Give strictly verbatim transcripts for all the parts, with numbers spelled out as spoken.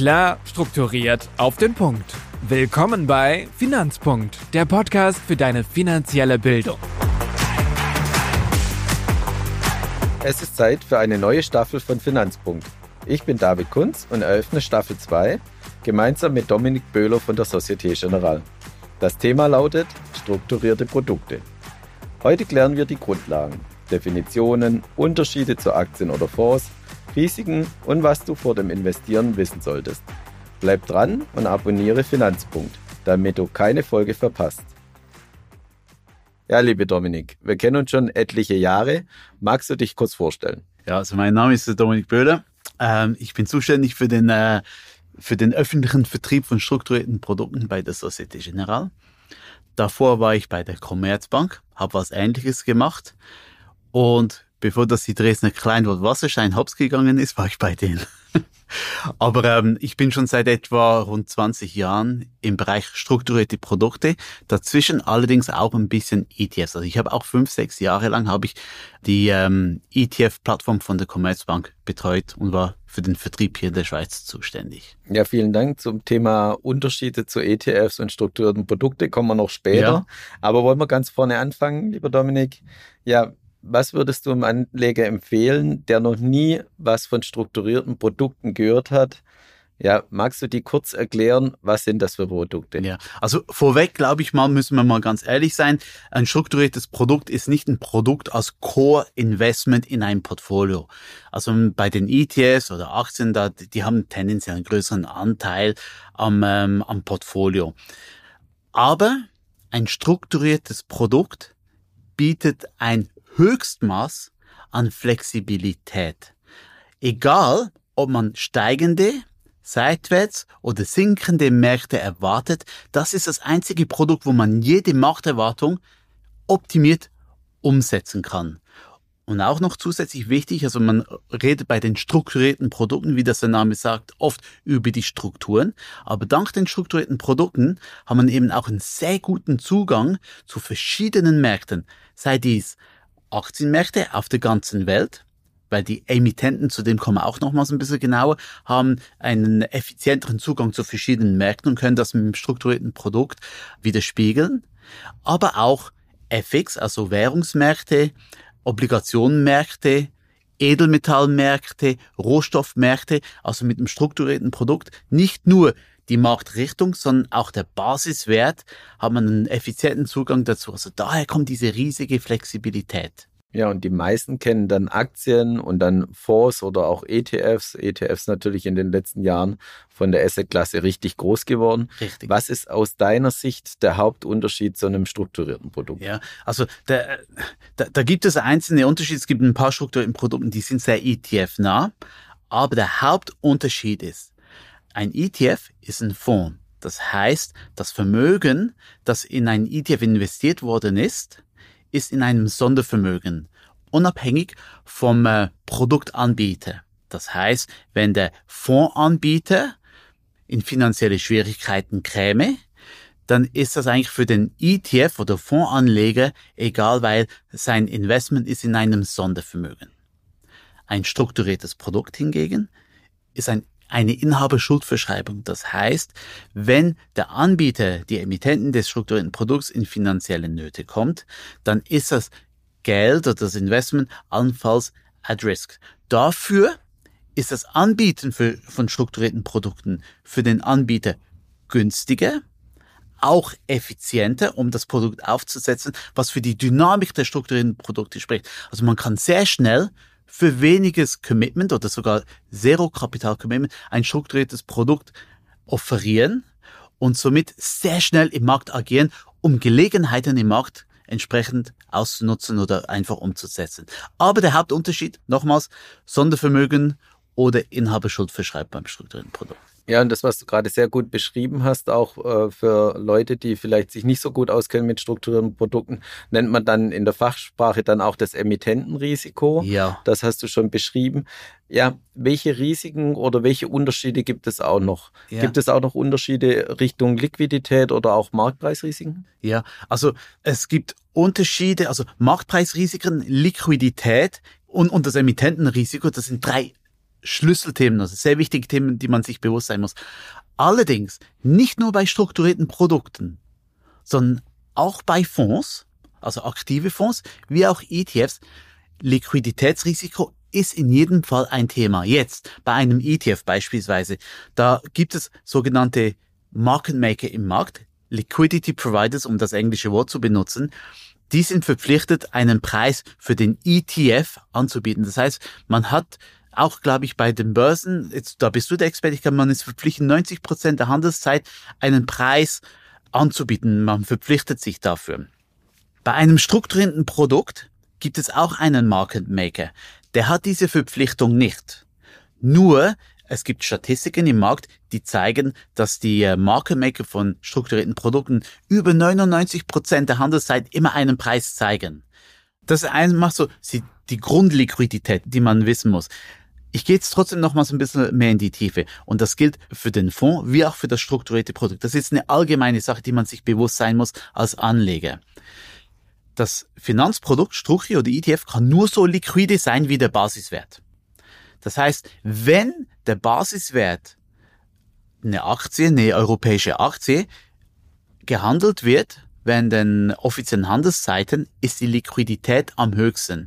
Klar, strukturiert, auf den Punkt. Willkommen bei Finanzpunkt, der Podcast für deine finanzielle Bildung. Es ist Zeit für eine neue Staffel von Finanzpunkt. Ich bin David Kunz und eröffne Staffel zwei gemeinsam mit Dominik Böhler von der Société Générale. Das Thema lautet strukturierte Produkte. Heute klären wir die Grundlagen, Definitionen, Unterschiede zu Aktien oder Fonds, Risiken und was du vor dem Investieren wissen solltest. Bleib dran und abonniere Finanzpunkt, damit du keine Folge verpasst. Ja, liebe Dominik, wir kennen uns schon etliche Jahre. Magst du dich kurz vorstellen? Ja, also mein Name ist Dominik Böhler. Ähm, ich bin zuständig für den, äh, für den öffentlichen Vertrieb von strukturierten Produkten bei der Société Générale. Davor war ich bei der Commerzbank, habe was Ähnliches gemacht. Und bevor das die Dresdner Kleinwort Wasserstein hops gegangen ist, war ich bei denen. Aber ähm, ich bin schon seit etwa rund zwanzig Jahren im Bereich strukturierte Produkte, dazwischen allerdings auch ein bisschen E T Fs. Also ich habe auch fünf, sechs Jahre lang habe ich die ähm, E T F-Plattform von der Commerzbank betreut und war für den Vertrieb hier in der Schweiz zuständig. Ja, vielen Dank. Zum Thema Unterschiede zu E T Fs und strukturierten Produkte kommen wir noch später. Ja. Aber wollen wir ganz vorne anfangen, lieber Dominik? Ja, was würdest du einem Anleger empfehlen, der noch nie was von strukturierten Produkten gehört hat? Ja, magst du die kurz erklären, was sind das für Produkte? Ja, also vorweg, glaube ich mal, müssen wir mal ganz ehrlich sein, ein strukturiertes Produkt ist nicht ein Produkt als Core-Investment in ein Portfolio. Also bei den E T Fs oder Aktien, da, die haben tendenziell einen größeren Anteil am, ähm, am Portfolio. Aber ein strukturiertes Produkt bietet ein Höchstmaß an Flexibilität. Egal, ob man steigende, seitwärts oder sinkende Märkte erwartet, das ist das einzige Produkt, wo man jede Markterwartung optimiert umsetzen kann. Und auch noch zusätzlich wichtig, also man redet bei den strukturierten Produkten, wie das der Name sagt, oft über die Strukturen. Aber dank den strukturierten Produkten hat man eben auch einen sehr guten Zugang zu verschiedenen Märkten, sei dies Aktienmärkte auf der ganzen Welt, weil die Emittenten, zu dem kommen wir auch nochmals ein bisschen genauer, haben einen effizienteren Zugang zu verschiedenen Märkten und können das mit einem strukturierten Produkt widerspiegeln. Aber auch F X, also Währungsmärkte, Obligationenmärkte, Edelmetallmärkte, Rohstoffmärkte, also mit einem strukturierten Produkt nicht nur die Marktrichtung, sondern auch der Basiswert, hat man einen effizienten Zugang dazu. Also daher kommt diese riesige Flexibilität. Ja, und die meisten kennen dann Aktien und dann Fonds oder auch E T Fs. E T Fs natürlich in den letzten Jahren von der Assetklasse richtig groß geworden. Richtig. Was ist aus deiner Sicht der Hauptunterschied zu einem strukturierten Produkt? Ja, also der, da, da gibt es einzelne Unterschiede. Es gibt ein paar strukturierten Produkte, die sind sehr E T F-nah. Aber der Hauptunterschied ist, ein E T F ist ein Fonds. Das heißt, das Vermögen, das in ein E T F investiert worden ist, ist in einem Sondervermögen, unabhängig vom äh, Produktanbieter. Das heißt, wenn der Fondsanbieter in finanzielle Schwierigkeiten käme, dann ist das eigentlich für den E T F oder Fondsanleger egal, weil sein Investment ist in einem Sondervermögen. Ein strukturiertes Produkt hingegen ist ein eine Inhaberschuldverschreibung. Das heißt, wenn der Anbieter, die Emittenten des strukturierten Produkts in finanzielle Nöte kommt, dann ist das Geld oder das Investment allenfalls at risk. Dafür ist das Anbieten für, von strukturierten Produkten für den Anbieter günstiger, auch effizienter, um das Produkt aufzusetzen, was für die Dynamik der strukturierten Produkte spricht. Also man kann sehr schnell für weniges Commitment oder sogar Zero-Kapital-Commitment ein strukturiertes Produkt offerieren und somit sehr schnell im Markt agieren, um Gelegenheiten im Markt entsprechend auszunutzen oder einfach umzusetzen. Aber der Hauptunterschied, nochmals, Sondervermögen oder Inhaberschuldverschreibung beim strukturierten Produkt. Ja, und das, was du gerade sehr gut beschrieben hast, auch äh, für Leute, die vielleicht sich nicht so gut auskennen mit strukturierten Produkten, nennt man dann in der Fachsprache dann auch das Emittentenrisiko. Ja. Das hast du schon beschrieben. Ja, welche Risiken oder welche Unterschiede gibt es auch noch? Ja. Gibt es auch noch Unterschiede Richtung Liquidität oder auch Marktpreisrisiken? Ja, also es gibt Unterschiede, also Marktpreisrisiken, Liquidität und, und das Emittentenrisiko, das sind drei Schlüsselthemen, also sehr wichtige Themen, die man sich bewusst sein muss. Allerdings nicht nur bei strukturierten Produkten, sondern auch bei Fonds, also aktive Fonds, wie auch E T Fs. Liquiditätsrisiko ist in jedem Fall ein Thema. Jetzt bei einem E T F beispielsweise, da gibt es sogenannte Market Maker im Markt, Liquidity Providers, um das englische Wort zu benutzen. Die sind verpflichtet, einen Preis für den E T F anzubieten. Das heißt, man hat auch, glaube ich, bei den Börsen, jetzt, da bist du der Experte, ich glaube, man ist verpflichtet, neunzig Prozent der Handelszeit einen Preis anzubieten. Man verpflichtet sich dafür. Bei einem strukturierten Produkt gibt es auch einen Market Maker. Der hat diese Verpflichtung nicht. Nur, es gibt Statistiken im Markt, die zeigen, dass die Market Maker von strukturierten Produkten über neunundneunzig Prozent der Handelszeit immer einen Preis zeigen. Das ist einfach so die Grundliquidität, die man wissen muss. Ich gehe jetzt trotzdem noch mal so ein bisschen mehr in die Tiefe. Und das gilt für den Fonds wie auch für das strukturierte Produkt. Das ist eine allgemeine Sache, die man sich bewusst sein muss als Anleger. Das Finanzprodukt, Strucki oder E T F, kann nur so liquide sein wie der Basiswert. Das heißt, wenn der Basiswert, eine Aktie, eine europäische Aktie, gehandelt wird, während den offiziellen Handelszeiten, ist die Liquidität am höchsten.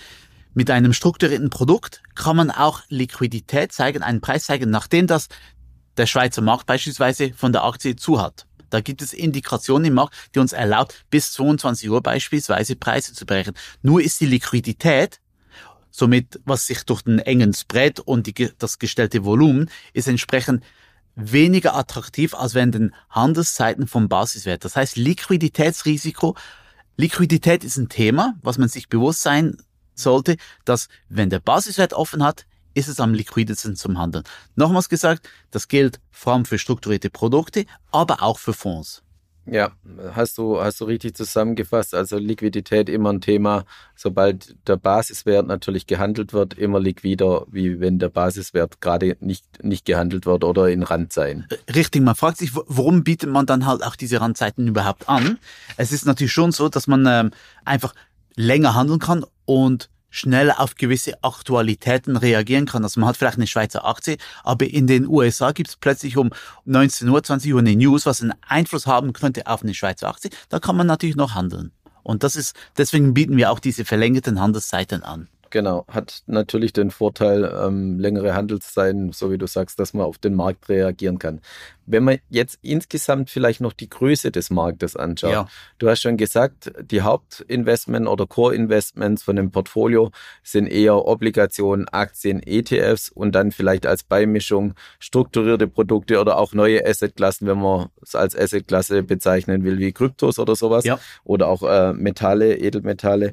Mit einem strukturierten Produkt kann man auch Liquidität zeigen, einen Preis zeigen, nachdem das der Schweizer Markt beispielsweise von der Aktie zu hat. Da gibt es Indikationen im Markt, die uns erlaubt, bis zweiundzwanzig Uhr beispielsweise Preise zu berechnen. Nur ist die Liquidität, somit was sich durch den engen Spread und die, das gestellte Volumen, ist entsprechend weniger attraktiv als während den Handelszeiten vom Basiswert. Das heißt, Liquiditätsrisiko, Liquidität ist ein Thema, was man sich bewusst sein sollte, dass wenn der Basiswert offen hat, ist es am liquidesten zum Handeln. Nochmals gesagt, das gilt vor allem für strukturierte Produkte, aber auch für Fonds. Ja, hast du, hast du richtig zusammengefasst. Also Liquidität immer ein Thema, sobald der Basiswert natürlich gehandelt wird, immer liquider, wie wenn der Basiswert gerade nicht, nicht gehandelt wird oder in Randzeiten. Richtig, man fragt sich, warum bietet man dann halt auch diese Randzeiten überhaupt an? Es ist natürlich schon so, dass man ähm, einfach länger handeln kann und schneller auf gewisse Aktualitäten reagieren kann. Also man hat vielleicht eine Schweizer Aktie, aber in den U S A gibt es plötzlich um neunzehn Uhr, zwanzig Uhr eine News, was einen Einfluss haben könnte auf eine Schweizer Aktie. Da kann man natürlich noch handeln. Und das ist, deswegen bieten wir auch diese verlängerten Handelszeiten an. Genau, hat natürlich den Vorteil, ähm, längere Handelszeiten, so wie du sagst, dass man auf den Markt reagieren kann. Wenn man jetzt insgesamt vielleicht noch die Größe des Marktes anschaut, ja. Du hast schon gesagt, die Hauptinvestment oder Core-Investments von dem Portfolio sind eher Obligationen, Aktien, E T Fs und dann vielleicht als Beimischung strukturierte Produkte oder auch neue Assetklassen, wenn man es als Assetklasse bezeichnen will, wie Kryptos oder sowas, ja. Oder auch äh, Metalle, Edelmetalle.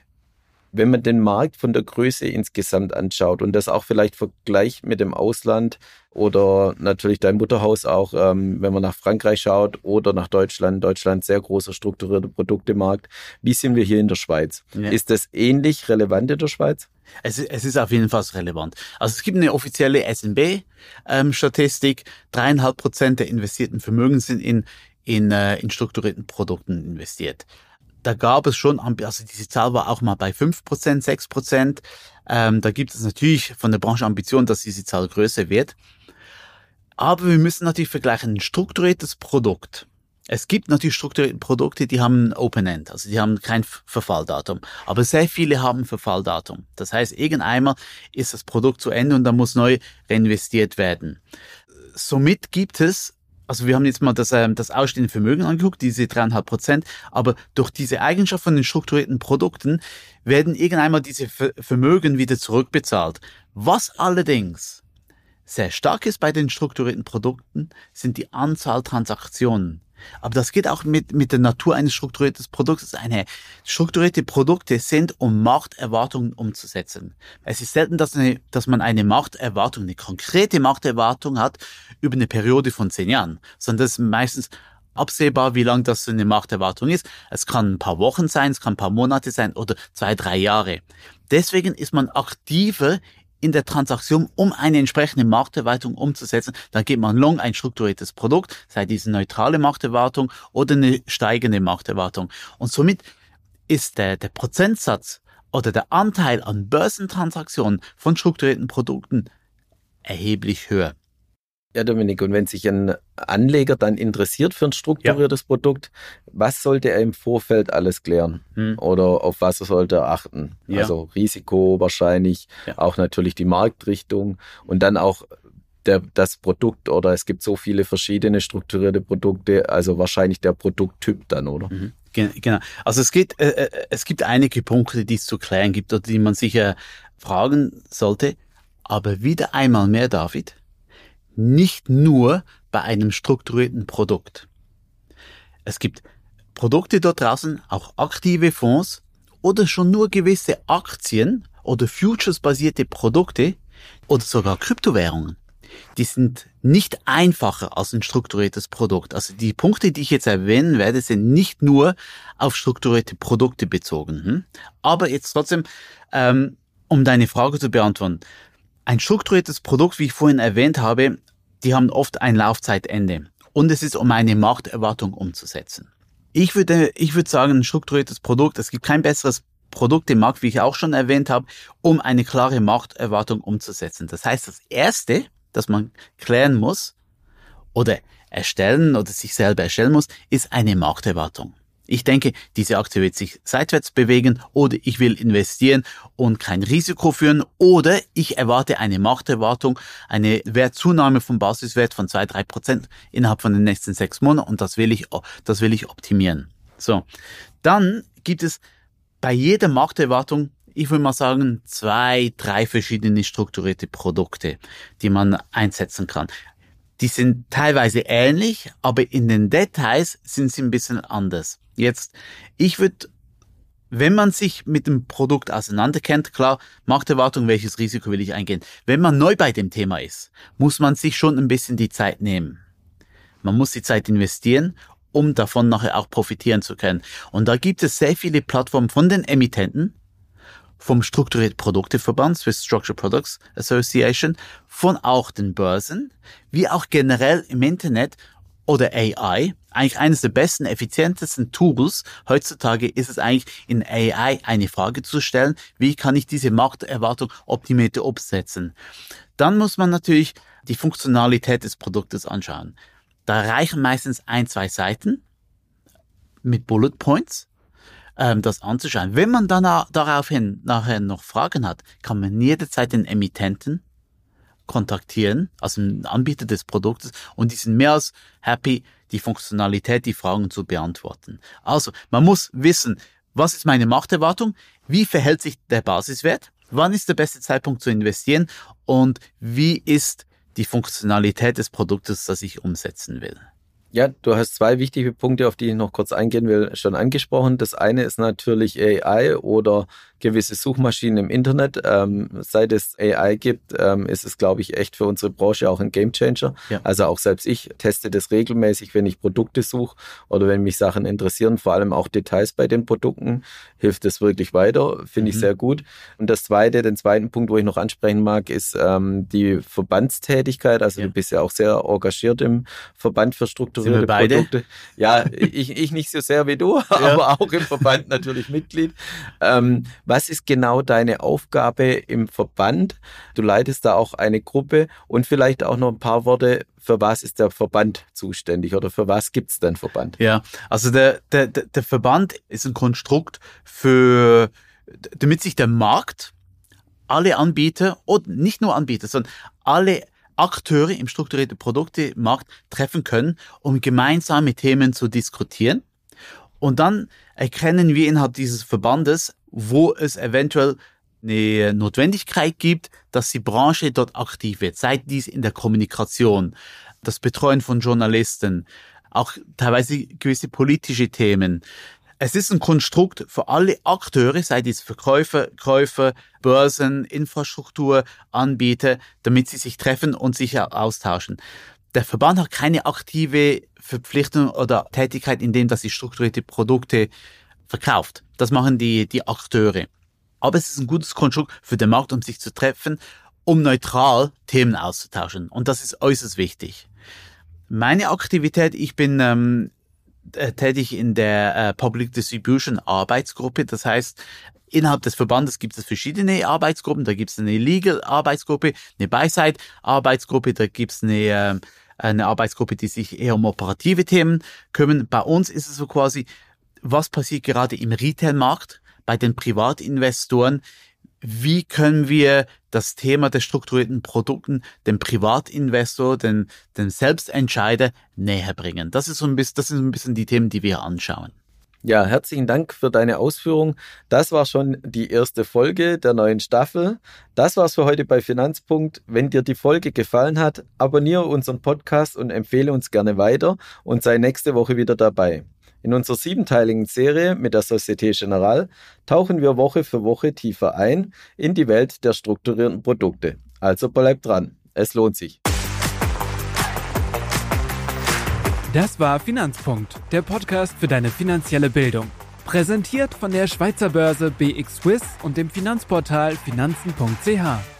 Wenn man den Markt von der Größe insgesamt anschaut und das auch vielleicht vergleicht mit dem Ausland oder natürlich dein Mutterhaus auch, ähm, wenn man nach Frankreich schaut oder nach Deutschland, Deutschland sehr großer strukturierter Produktemarkt. Wie sind wir hier in der Schweiz? Ja. Ist das ähnlich relevant in der Schweiz? Es, es ist auf jeden Fall relevant. Also es gibt eine offizielle S N B-Statistik, ähm, dreieinhalb Prozent der investierten Vermögen sind in, in, äh, in strukturierten Produkten investiert. Da gab es schon, also diese Zahl war auch mal bei fünf Prozent, sechs Prozent. Ähm, da gibt es natürlich von der Branche Ambition, dass diese Zahl größer wird. Aber wir müssen natürlich vergleichen, ein strukturiertes Produkt. Es gibt natürlich strukturierte Produkte, die haben ein Open End, also die haben kein Verfalldatum. Aber sehr viele haben ein Verfalldatum. Das heißt, irgendeinmal ist das Produkt zu Ende und dann muss neu reinvestiert werden. Somit gibt es, also wir haben jetzt mal das, ähm, das ausstehende Vermögen angeguckt, diese dreieinhalb Prozent, aber durch diese Eigenschaft von den strukturierten Produkten werden irgendeinmal diese Ver- Vermögen wieder zurückbezahlt. Was allerdings sehr stark ist bei den strukturierten Produkten, sind die Anzahl Transaktionen. Aber das geht auch mit, mit der Natur eines strukturierten Produktes einher. Strukturierte Produkte sind, um Markterwartungen umzusetzen. Es ist selten, dass, eine, dass man eine Markterwartung, eine konkrete Markterwartung hat über eine Periode von zehn Jahren, sondern das ist meistens absehbar, wie lang das so eine Markterwartung ist. Es kann ein paar Wochen sein, es kann ein paar Monate sein oder zwei, drei Jahre. Deswegen ist man aktiver in der Transaktion, um eine entsprechende Markterwartung umzusetzen. Dann geht man long ein strukturiertes Produkt, sei diese neutrale Markterwartung oder eine steigende Markterwartung. Und somit ist der, der Prozentsatz oder der Anteil an Börsentransaktionen von strukturierten Produkten erheblich höher. Ja, Dominik, und wenn sich ein Anleger dann interessiert für ein strukturiertes ja. Produkt, was sollte er im Vorfeld alles klären? Hm. Oder auf was sollte er achten? Ja. Also Risiko wahrscheinlich, ja. auch natürlich die Marktrichtung und dann auch der, das Produkt, oder es gibt so viele verschiedene strukturierte Produkte, also wahrscheinlich der Produkttyp dann, oder? Mhm. Genau. Also es gibt, äh, es gibt einige Punkte, die es zu klären gibt oder die man sicher fragen sollte. Aber wieder einmal mehr, David, nicht nur bei einem strukturierten Produkt. Es gibt Produkte dort draußen, auch aktive Fonds oder schon nur gewisse Aktien oder Futures-basierte Produkte oder sogar Kryptowährungen. Die sind nicht einfacher als ein strukturiertes Produkt. Also die Punkte, die ich jetzt erwähnen werde, sind nicht nur auf strukturierte Produkte bezogen. Hm? Aber jetzt trotzdem, ähm, um deine Frage zu beantworten. Ein strukturiertes Produkt, wie ich vorhin erwähnt habe, die haben oft ein Laufzeitende. Und es ist, um eine Markterwartung umzusetzen. Ich würde, ich würde sagen, ein strukturiertes Produkt, es gibt kein besseres Produkt im Markt, wie ich auch schon erwähnt habe, um eine klare Markterwartung umzusetzen. Das heißt, das Erste, das man klären muss oder erstellen oder sich selber erstellen muss, ist eine Markterwartung. Ich denke, diese Aktie wird sich seitwärts bewegen oder ich will investieren und kein Risiko führen oder ich erwarte eine Markterwartung, eine Wertzunahme vom Basiswert von zwei bis drei Prozent innerhalb von den nächsten sechs Monaten und das will ich, das will ich optimieren. So. Dann gibt es bei jeder Markterwartung, ich würde mal sagen, zwei, drei verschiedene strukturierte Produkte, die man einsetzen kann. Die sind teilweise ähnlich, aber in den Details sind sie ein bisschen anders. Jetzt, ich würde, wenn man sich mit dem Produkt auseinanderkennt, klar, Markterwartung, welches Risiko will ich eingehen? Wenn man neu bei dem Thema ist, muss man sich schon ein bisschen die Zeit nehmen. Man muss die Zeit investieren, um davon nachher auch profitieren zu können. Und da gibt es sehr viele Plattformen von den Emittenten, vom Strukturierten Produkteverband, Swiss Structured Products Association, von auch den Börsen, wie auch generell im Internet oder A I. Eigentlich eines der besten, effizientesten Tools heutzutage ist es eigentlich, in A I eine Frage zu stellen, wie kann ich diese Markterwartung optimiert umsetzen. Dann muss man natürlich die Funktionalität des Produktes anschauen. Da reichen meistens ein, zwei Seiten mit Bullet Points, das anzuschauen. Wenn man dann daraufhin nachher noch Fragen hat, kann man jederzeit den Emittenten kontaktieren, also den Anbieter des Produktes, und die sind mehr als happy, die Funktionalität, die Fragen zu beantworten. Also, man muss wissen, was ist meine Markterwartung, wie verhält sich der Basiswert, wann ist der beste Zeitpunkt zu investieren und wie ist die Funktionalität des Produktes, das ich umsetzen will. Ja, du hast zwei wichtige Punkte, auf die ich noch kurz eingehen will, schon angesprochen. Das eine ist natürlich A I oder gewisse Suchmaschinen im Internet. Ähm, seit es A I gibt, ähm, ist es, glaube ich, echt für unsere Branche auch ein Gamechanger. Ja. Also auch selbst ich teste das regelmäßig, wenn ich Produkte suche oder wenn mich Sachen interessieren, vor allem auch Details bei den Produkten, hilft es wirklich weiter, finde mhm. ich sehr gut. Und das zweite, den zweiten Punkt, wo ich noch ansprechen mag, ist ähm, die Verbandstätigkeit. Also ja. du bist ja auch sehr engagiert im Verband für strukturierte Produkte. Ja, ich, ich nicht so sehr wie du, ja. aber auch im Verband natürlich Mitglied. Ähm, Was ist genau deine Aufgabe im Verband? Du leitest da auch eine Gruppe und vielleicht auch noch ein paar Worte, für was ist der Verband zuständig oder für was gibt es den Verband? Ja, also der, der, der Verband ist ein Konstrukt für, damit sich der Markt, alle Anbieter und nicht nur Anbieter, sondern alle Akteure im strukturierten Produktemarkt treffen können, um gemeinsame Themen zu diskutieren. Und dann erkennen wir innerhalb dieses Verbandes, wo es eventuell eine Notwendigkeit gibt, dass die Branche dort aktiv wird, sei dies in der Kommunikation, das Betreuen von Journalisten, auch teilweise gewisse politische Themen. Es ist ein Konstrukt für alle Akteure, sei dies Verkäufer, Käufer, Börsen, Infrastruktur, Anbieter, damit sie sich treffen und sich austauschen. Der Verband hat keine aktive Verpflichtung oder Tätigkeit in dem, dass sie strukturierte Produkte verkauft. Das machen die, die Akteure. Aber es ist ein gutes Konstrukt für den Markt, um sich zu treffen, um neutral Themen auszutauschen. Und das ist äußerst wichtig. Meine Aktivität, ich bin ähm, tätig in der äh, Public Distribution Arbeitsgruppe. Das heißt, Innerhalb des Verbandes gibt es verschiedene Arbeitsgruppen. Da gibt es eine Legal-Arbeitsgruppe, eine Buy-Side-Arbeitsgruppe, da gibt es eine, eine Arbeitsgruppe, die sich eher um operative Themen kümmern. Bei uns ist es so quasi, was passiert gerade im Retail-Markt, bei den Privatinvestoren? Wie können wir das Thema der strukturierten Produkten dem Privatinvestor, dem, dem Selbstentscheider näher bringen? Das ist so ein bisschen, das sind so ein bisschen die Themen, die wir anschauen. Ja, herzlichen Dank für deine Ausführung. Das war schon die erste Folge der neuen Staffel. Das war's für heute bei Finanzpunkt. Wenn dir die Folge gefallen hat, abonniere unseren Podcast und empfehle uns gerne weiter und sei nächste Woche wieder dabei. In unserer siebenteiligen Serie mit der Société Générale tauchen wir Woche für Woche tiefer ein in die Welt der strukturierten Produkte. Also bleibt dran, es lohnt sich. Das war Finanzpunkt, der Podcast für deine finanzielle Bildung. Präsentiert von der Schweizer Börse B X Swiss und dem Finanzportal finanzen punkt c h.